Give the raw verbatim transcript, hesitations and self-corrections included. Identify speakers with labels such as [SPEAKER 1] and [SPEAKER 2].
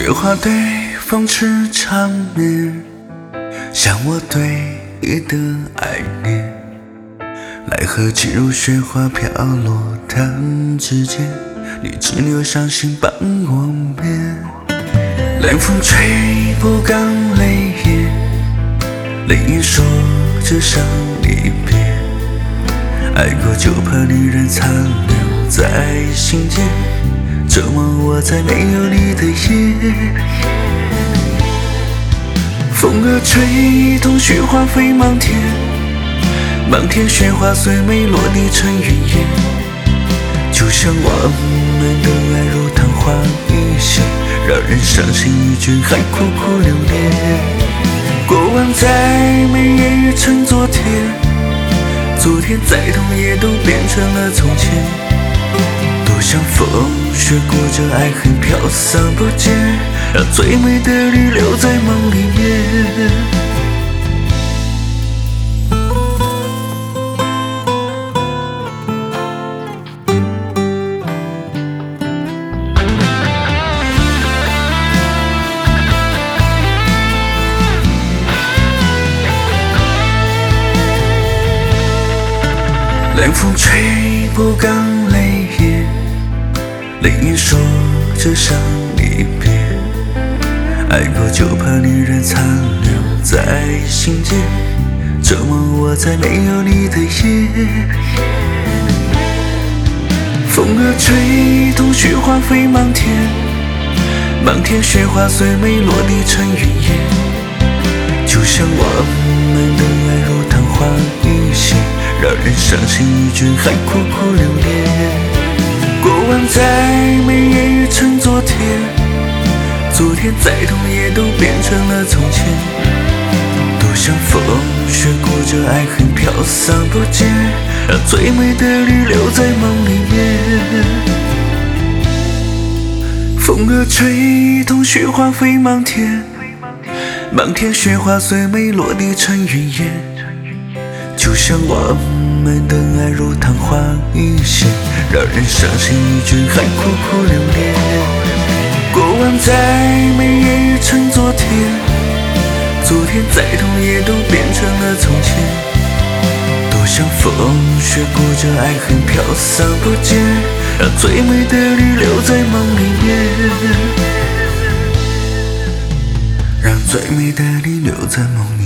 [SPEAKER 1] 雪花对风痴缠绵，像我对你的爱恋。奈何轻如雪花飘落弹指间，你只留伤心伴我眠。冷风吹不干泪眼，泪眼说着伤离别。爱过就怕女人残留在心间，折磨我在没有你的夜。风儿吹动雪花飞满天，满天雪花虽没落地成云烟。就像我们的爱如昙花一现，让人伤心欲绝还苦苦留恋。过往再美也已成昨天，昨天再痛也都变成了从前。多想风雪过着爱恨飘散不见，让最美的你留在梦里面。冷风吹不干泪眼，泪眼说着伤离别。爱过就怕女人残留在心间，折磨我在没有你的夜。风儿吹动雪花飞满天，满天雪花虽没落地成云烟。就像我们的爱如昙花一现，让人伤心欲绝还苦苦留恋。过往再美也已成昨天，昨天再痛也都变成了从前。多想风雪过着爱恨飘散不见，让最美的你留在梦里面。风儿吹动雪花飞满天，满天雪花虽没落地成云烟。就像我们的爱如昙花一现，让人伤心欲绝还苦苦留恋。过往再美也已成昨天，昨天再痛也都变成了从前。多想风雪过着爱恨飘散不见，让最美的你留在梦里面，让最美的你留在梦里面。